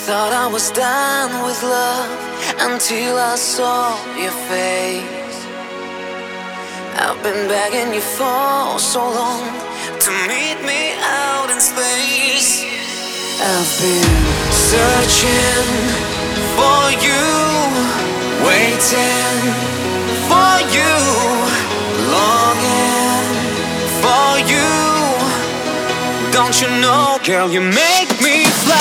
thought I was done with love until I saw your face. I've been begging you for so long to meet me out in space. I've been searching for you, waiting for you, longing for you. Don't you know, girl, you make me fly.